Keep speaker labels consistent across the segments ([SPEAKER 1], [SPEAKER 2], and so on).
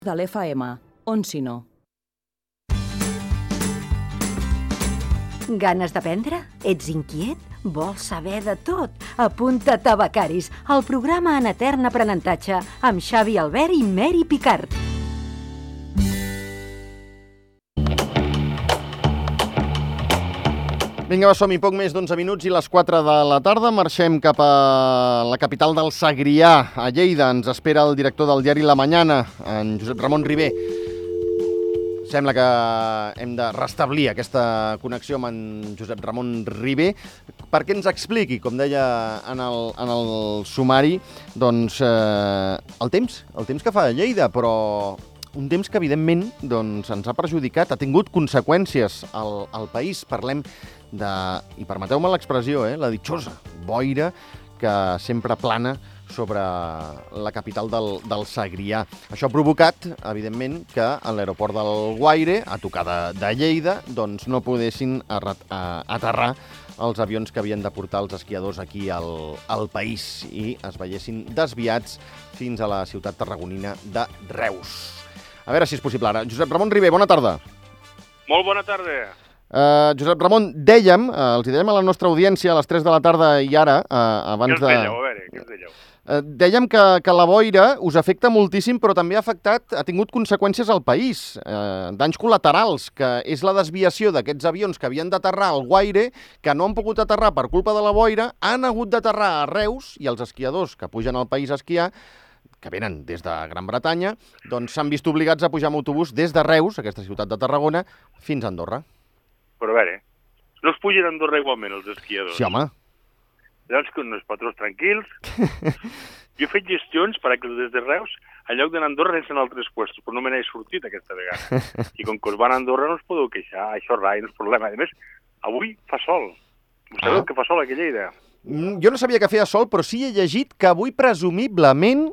[SPEAKER 1] de l'FM, on si no.
[SPEAKER 2] Ganes d'aprendre? Ets inquiet? Vols saber de tot? Apunta't a Becaris, el programa en etern aprenentatge amb Xavi Albert i Mary Picard.
[SPEAKER 3] Vinga, va, som-hi, poc més d'11 minuts i les 4 de la tarda. Marxem cap a la capital del Segrià, a Lleida. Ens espera el director del diari La Mañana, en Josep Ramon Ribé. Sembla que hem de restablir aquesta connexió amb en Josep Ramon Ribé perquè ens expliqui, com deia en el sumari, doncs, el temps que fa a Lleida, però un temps que, evidentment, doncs, ens ha perjudicat, ha tingut conseqüències al país. Parlem de, i permeteu-me l'expressió, la ditxosa boira que sempre plana sobre la capital del Segrià. Això ha provocat, evidentment, que a l'aeroport del Guaire, a tocar de Lleida, doncs no poguessin aterrar els avions que havien de portar els esquiadors aquí al país i es veiessin desviats fins a la ciutat tarragonina de Reus. A veure si és possible ara. Josep Ramon Ribé, bona tarda.
[SPEAKER 4] Molt bona tarda.
[SPEAKER 3] Josep Ramon, dèiem, els dèiem a la nostra audiència a les 3 de la tarda i ara, abans de...
[SPEAKER 4] Què ens dèieu? A veure, què ens dèieu?
[SPEAKER 3] Dèiem que la boira us afecta moltíssim, però també ha tingut conseqüències al país, danys col·laterals, que és la desviació d'aquests avions que havien d'aterrar al Guaire, que no han pogut aterrar per culpa de la boira, han hagut d'aterrar a Reus, i els esquiadors que pugen al país a esquiar, que venen des de Gran Bretanya, doncs s'han vist obligats a pujar amb autobús des de Reus, aquesta ciutat de Tarragona, fins a Andorra.
[SPEAKER 4] Però a veure, no es pugen a Andorra igualment els esquiadors?
[SPEAKER 3] Sí, home.
[SPEAKER 4] Llavors, que uns patrons tranquils. Jo he fet gestions perquè des de Reus, en lloc d'anar a Andorra, anessin a altres puestos, però no me n'he sortit aquesta vegada. I com que us van a Andorra no us podeu queixar, això és rai, no és problema. A més, avui fa sol. Sabeu que fa sol aquí a Lleida?
[SPEAKER 3] Jo no sabia que feia sol, però sí he llegit que avui presumiblement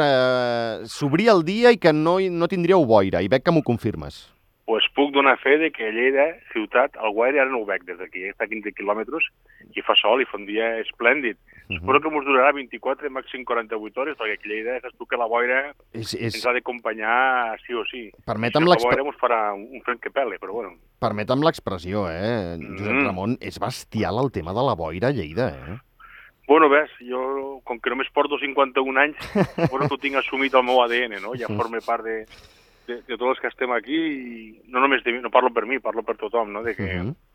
[SPEAKER 3] s'obria el dia i que no tindríeu boira, i veig que m'ho confirmes.
[SPEAKER 4] Pues puc donar fe de que a Lleida, ciutat, al Guaire, ara no ho veig des d'aquí, està a 15 quilòmetres, i fa sol i fa un dia esplèndid. Espero que ens durarà 24, màxim 48 hores, perquè aquí a Lleida saps tu que la boira ens ha d'acompanyar sí o sí.
[SPEAKER 3] Permetem
[SPEAKER 4] la boira ens farà un fred que pele, però bueno.
[SPEAKER 3] Permetem l'expressió, Josep Ramon, és bestial el tema de la boira a Lleida,
[SPEAKER 4] Bueno, ves, jo, com que només porto 51 anys, bueno, que ho tinc assumit al meu ADN, no? Ja forma part de tots els que estem aquí, i no només no parlo per mi, parlo per tothom, no? De que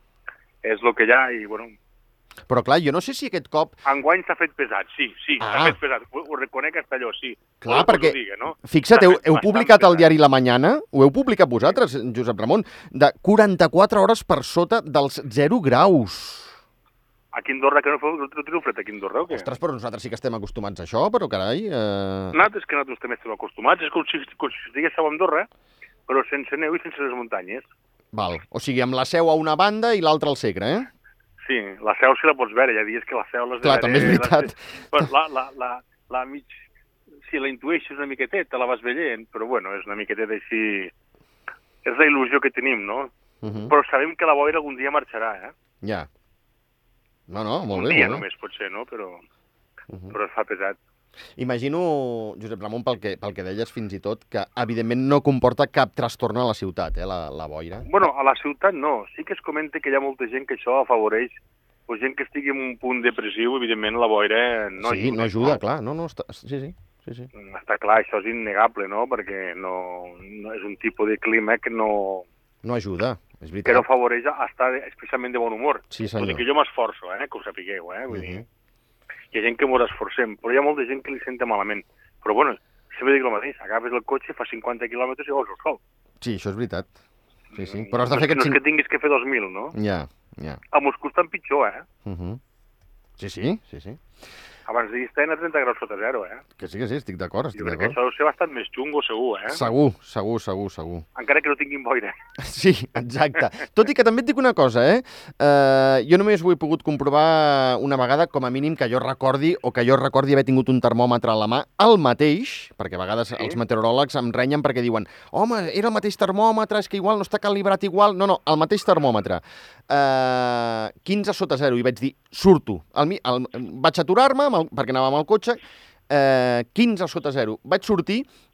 [SPEAKER 4] és el que hi ha, i bueno...
[SPEAKER 3] Però clar, jo no sé si aquest cop...
[SPEAKER 4] Enguany s'ha fet pesat, sí, s'ha fet pesat, ho reconec Castelló, sí.
[SPEAKER 3] Clar, perquè, fixa't, heu publicat al diari La Mañana, ho heu publicat vosaltres, Josep Ramon, de 44 hores per sota dels 0 graus.
[SPEAKER 4] Aquí a Andorra, que no teniu fred aquí a Andorra, o què?
[SPEAKER 3] Ostres, però nosaltres sí que estem acostumats a això, però carai...
[SPEAKER 4] Nosaltres també estem acostumats, és com si estiguéssiu a Andorra, però sense neu i sense les muntanyes.
[SPEAKER 3] Val, o sigui, amb la Seu a una banda i l'altra al Segre,
[SPEAKER 4] Sí, la Seu sí la pots veure, ja dius que la Seu...
[SPEAKER 3] Clar, també és veritat.
[SPEAKER 4] Si la intueixes una miqueteta, la vas veient, però bueno, és una miqueteta així... És la il·lusió que tenim, no? Però sabem que la boira algun dia marxarà,
[SPEAKER 3] Ja. No, molt bé.
[SPEAKER 4] Un dia només pot ser, no? Però es fa pesat.
[SPEAKER 3] Imagino, Josep Ramon, pel que deies fins i tot, que evidentment no comporta cap trastorn a la ciutat, la boira.
[SPEAKER 4] Bueno, a la ciutat no. Sí que es comenta que hi ha molta gent que això afavoreix, o gent que estigui en un punt depressiu, evidentment la boira no ajuda. Sí,
[SPEAKER 3] no ajuda, clar. Sí.
[SPEAKER 4] Està clar, això és innegable, no? Perquè no és un tipus de clima que no...
[SPEAKER 3] No ajuda, és veritat.
[SPEAKER 4] Que no afavoreix a estar especialment de bon humor.
[SPEAKER 3] Sí, senyor.
[SPEAKER 4] Vull dir que jo m'esforço, que ho sapigueu, vull dir... Hi ha gent que mos esforcem, però hi ha molta gent que li senta malament. Però bueno, sempre dic el mateix, agafes el cotxe, fa 50 quilòmetres i vols el sol.
[SPEAKER 3] Sí, això és veritat. Sí. Però has de fer
[SPEAKER 4] no és que tinguis que fer 2.000, no?
[SPEAKER 3] Ja.
[SPEAKER 4] A Moscou estan pitjor,
[SPEAKER 3] Sí.
[SPEAKER 4] Abans d'ahir estaven a 30 graus sota zero,
[SPEAKER 3] Que sí, estic d'acord.
[SPEAKER 4] Jo crec que això deu ser bastant més xungo, segur,
[SPEAKER 3] Segur.
[SPEAKER 4] Encara que no tinguin boira.
[SPEAKER 3] Sí, exacte. Tot i que també et dic una cosa, jo només ho he pogut comprovar una vegada, com a mínim, que jo recordi haver tingut un termòmetre a la mà, el mateix, perquè a vegades els meteoròlegs em renyen perquè diuen home, era el mateix termòmetre, és que igual no està calibrat igual. No, el mateix termòmetre. 15 sota 0, i vaig dir, surto. Vaig aturar-me, perquè anava amb el cotxe, 15 sota 0. Vaig sortir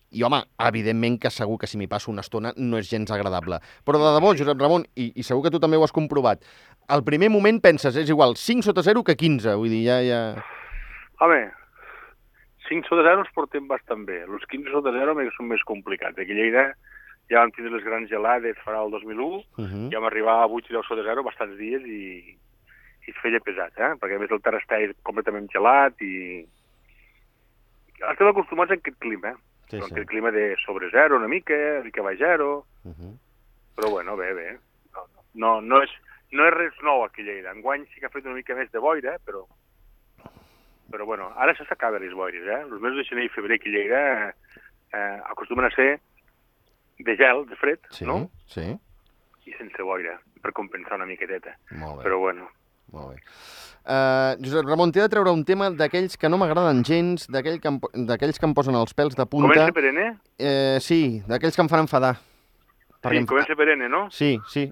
[SPEAKER 3] I, home, evidentment que segur que si m'hi passo una estona no és gens agradable. Però de debò, Josep Ramon, i segur que tu també ho has comprovat, al primer moment penses, és igual 5 sota 0 que 15, vull dir, ja...
[SPEAKER 4] Home, 5 sota 0 ens portem bastant bé. Els 15 sota 0 són més complicats. Aquí a Lleida ja vam tindre les grans gelades farà el 2001, ja vam arribar a 8 i 10 sota 0 bastants dies i es feia pesat, perquè a més el terra està completament gelat i... Estem acostumats a aquest clima,
[SPEAKER 3] Sí.
[SPEAKER 4] Aquest clima de sobre 0 una mica baix 0, però bueno, bé. No és res nou aquí a Lleida. Enguany sí que ha fet una mica més de boira, però bueno, ara se s'acaben les boires, Els mesos de gener i febrer aquí a Lleida acostumen a ser de gel, de fred, no?
[SPEAKER 3] Sí.
[SPEAKER 4] I sense boira, per compensar una miqueteta.
[SPEAKER 3] Molt bé.
[SPEAKER 4] Però bueno.
[SPEAKER 3] Molt bé. Josep Ramon, t'he de treure un tema d'aquells que no m'agraden gens, d'aquells que em posen els pèls de punta.
[SPEAKER 4] Comença per N?
[SPEAKER 3] Sí, d'aquells que em fan enfadar.
[SPEAKER 4] Sí, comença per N, no?
[SPEAKER 3] Sí.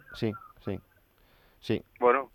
[SPEAKER 4] Bueno,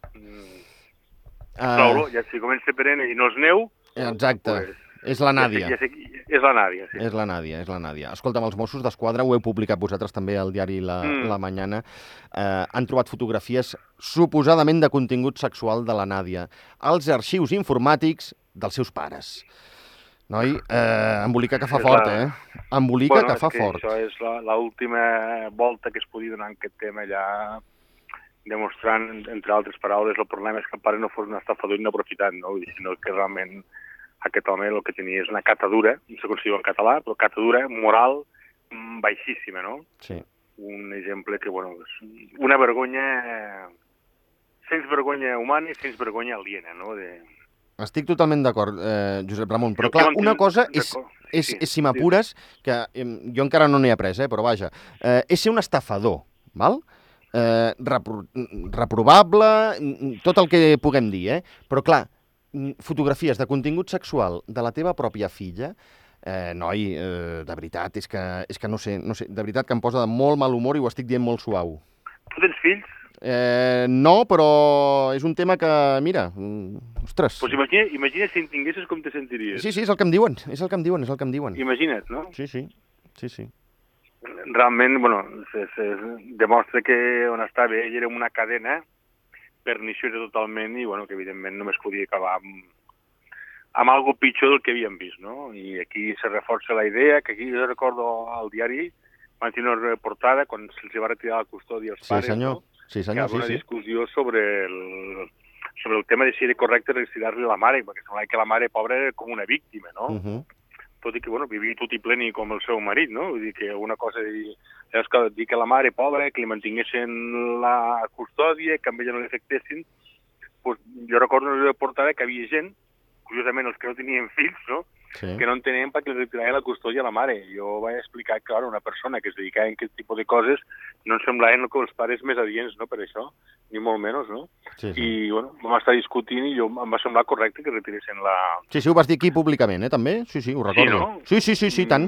[SPEAKER 4] ja si comença per N i no és neu...
[SPEAKER 3] Exacte,
[SPEAKER 4] pues,
[SPEAKER 3] és la Nàdia.
[SPEAKER 4] És la Nàdia, sí.
[SPEAKER 3] És la Nàdia. Escolta'm, els Mossos d'Esquadra, ho heu publicat vosaltres també al diari La Mañana, han trobat fotografies suposadament de contingut sexual de la Nàdia als arxius informàtics dels seus pares. Noi, embolica que fa fort, Embolica que fa fort.
[SPEAKER 4] Això és l'última volta que es podia donar en aquest tema allà, demostrant, entre altres paraules, el problema és que el pare no fos un estafador inaprofitat, no? Sinó que realment aquest home el que tenia és una catadura, segons diu en català, però catadura moral baixíssima, no?
[SPEAKER 3] Sí.
[SPEAKER 4] Un exemple que, bueno, és una vergonya, sense vergonya humana i sense vergonya aliena, no?
[SPEAKER 3] Estic totalment d'acord, Josep Ramon, però clar, una cosa és si m'apures, que jo encara no n'he après, però vaja, és ser un estafador, val? Reprovable, tot el que puguem dir, però clar, fotografies de contingut sexual de la teva pròpia filla, noi, de veritat, és que no sé, de veritat que em posa de molt mal humor i ho estic dient molt suau.
[SPEAKER 4] Tu tens fills?
[SPEAKER 3] No, però és un tema que, mira, ostres...
[SPEAKER 4] Pues imagina si en tinguessis com te sentiries.
[SPEAKER 3] Sí, és el que em diuen,
[SPEAKER 4] Imagina't, no?
[SPEAKER 3] Sí.
[SPEAKER 4] Realment, bueno, demostra que on estava ell era una cadena perniciosa totalment i, bueno, que evidentment només podia acabar amb algo pitjor del que havíem vist, no? I aquí se reforça la idea, que aquí jo recordo al diari, van tenir una reportada quan se'ls va retirar la custòdia als pares, no?
[SPEAKER 3] Sí, senyor,
[SPEAKER 4] que hi havia una discussió sobre el tema de si era correcte retirar-li la mare, perquè semblava que la mare pobra era com una víctima, no? Tot i que, bueno, vivia tot i pleni com el seu marit, no? Vull dir que una cosa és que dir que la mare pobra, que li mantinguessin la custòdia, que amb ella no li afectessin, pues, jo recordo una reportada que hi havia gent, curiosament els que no tenien fills, no? Sí. Que no entenien per què li retiraven la custòdia a la mare. Jo vaig explicar que, clar, una persona que es dedicava a aquest tipus de coses no em semblaven els pares més adients, no?, per això, ni molt menys, no? Sí. I, bueno, vam estar discutint i em va semblar correcte que retiressin la... Sí,
[SPEAKER 3] ho vas dir aquí públicament, també? Sí, ho recordo. Sí, no? Sí, tant.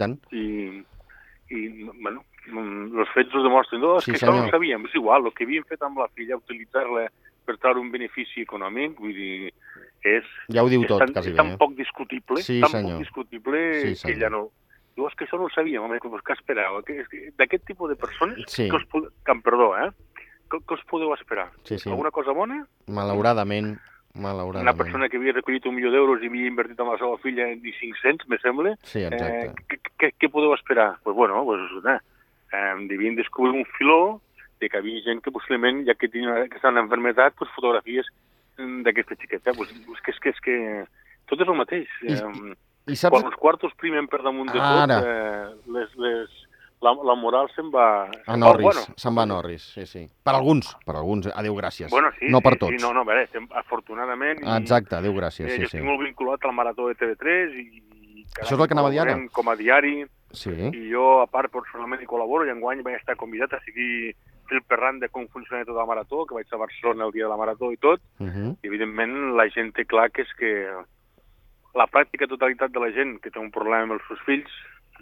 [SPEAKER 4] I, bueno, els fets ho demostren. No, és que això no ho sabíem, és igual, el que havíem fet amb la filla, utilitzar-la per treure un benefici econòmic, vull dir,
[SPEAKER 3] ja ho diu tot, quasi bé.
[SPEAKER 4] És tan poc discutible, que ella no... Diu, és que això no ho sabíem, home, què esperàveu? D'aquest tipus de persones, perdó, què us podeu esperar? Alguna cosa bona?
[SPEAKER 3] Malauradament.
[SPEAKER 4] Una persona que havia recollit 1 milió d'euros i havia invertit en la seva filla ni 500, me sembla.
[SPEAKER 3] Sí, exacte.
[SPEAKER 4] Què podeu esperar? Pues bueno, devien descobrir un filó de que hi havia gent que possiblement, ja que tenia aquesta malaltia, pues fotografies d'aquesta xiqueta. És que tot és el mateix.
[SPEAKER 3] I saps...
[SPEAKER 4] Quan els quartos primen per damunt de tot, la moral se'n va...
[SPEAKER 3] Se'n va a Norris, sí. Per alguns, adéu, gràcies.
[SPEAKER 4] Bueno, sí,
[SPEAKER 3] no per tots.
[SPEAKER 4] Sí, no, afortunadament...
[SPEAKER 3] Exacte, adéu, gràcies,
[SPEAKER 4] jo estic molt vinculat al Marató de TV3 i...
[SPEAKER 3] Això és el que anava a dir ara?
[SPEAKER 4] Com a diari,
[SPEAKER 3] sí.
[SPEAKER 4] I jo, a part, personalment hi col·laboro, i enguany vaig estar convidat a seguir fil per randa com funciona tot el Marató, que vaig a Barcelona el dia de la Marató i tot, i evidentment la gent té clar que és que la pràctica totalitat de la gent que té un problema amb els seus fills,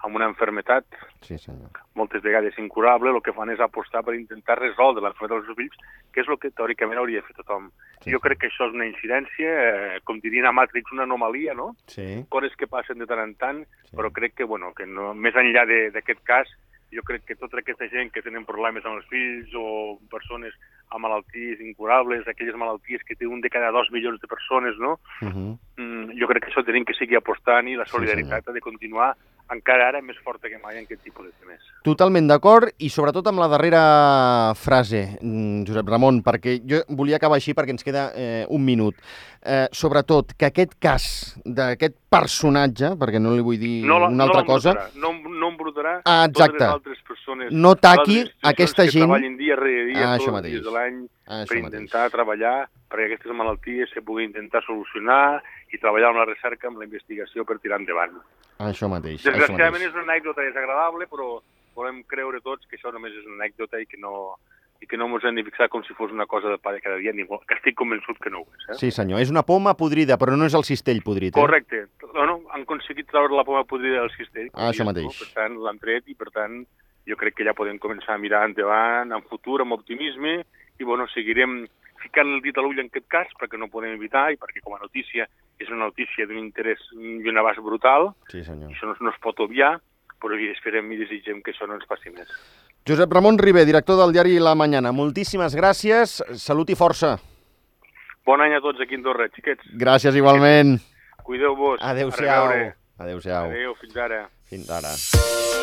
[SPEAKER 4] amb una malaltia,
[SPEAKER 3] Sí, senyor.
[SPEAKER 4] moltes vegades incurable, el que fan és apostar per intentar resoldre la malaltia dels seus fills, que és el que teòricament hauria de fer tothom.
[SPEAKER 3] Sí.
[SPEAKER 4] Jo crec que això és una incidència, com dirien a Matrix, una anomalia, no?
[SPEAKER 3] Sí.
[SPEAKER 4] Coses que passen de tant en tant, però crec que, que no, més enllà d'aquest cas, jo crec que tota aquesta gent que tenen problemes amb els fills o persones amb malalties incurables, aquelles malalties que té un de cada 2 milions de persones, no? Jo crec que això tenim que seguir apostant i la solidaritat ha de continuar encara ara més forta que mai en aquest tipus de temes.
[SPEAKER 3] Totalment d'acord, i sobretot amb la darrera frase, Josep Ramon, perquè jo volia acabar així perquè ens queda un minut. Sobretot, que aquest cas d'aquest personatge, perquè no li vull dir una altra cosa...
[SPEAKER 4] No embrutarà
[SPEAKER 3] exacte.
[SPEAKER 4] Totes les altres persones...
[SPEAKER 3] No taqui aquesta gent...
[SPEAKER 4] Que treballen dia rere dia,
[SPEAKER 3] això
[SPEAKER 4] tots
[SPEAKER 3] mateix.
[SPEAKER 4] dies de l'any, per intentar treballar perquè aquestes malalties se puguin intentar solucionar i treballar amb la recerca, amb la investigació per tirar endavant.
[SPEAKER 3] Això mateix.
[SPEAKER 4] Desgraciadament és una anècdota desagradable, però volem creure tots que això només és una anècdota i que no ens hem de fixar com si fos una cosa de pa de cada dia, que estic convençut que no ho és.
[SPEAKER 3] Sí, senyor. És una poma podrida, però no és el cistell podrit.
[SPEAKER 4] Correcte. Han aconseguit treure la poma podrida del cistell.
[SPEAKER 3] Això mateix.
[SPEAKER 4] Per tant, l'han tret i, per tant, jo crec que ja podem començar a mirar endavant, en futur, amb optimisme, i, seguirem ficant el dit a l'ull en aquest cas, perquè no podem evitar, i perquè com a notícia és una notícia d'un interès i un abast brutal,
[SPEAKER 3] sí, senyor.
[SPEAKER 4] I això no es pot obviar, però esperem i desitgem que això no ens passi més.
[SPEAKER 3] Josep Ramon Ribé, director del diari La Mañana, moltíssimes gràcies, salut i força.
[SPEAKER 4] Bon any a tots aquí a Andorra, xiquets.
[SPEAKER 3] Gràcies igualment.
[SPEAKER 4] Cuideu-vos.
[SPEAKER 3] Adéu-siau. Adéu-siau.
[SPEAKER 4] Adéu, fins ara.
[SPEAKER 3] Fins ara.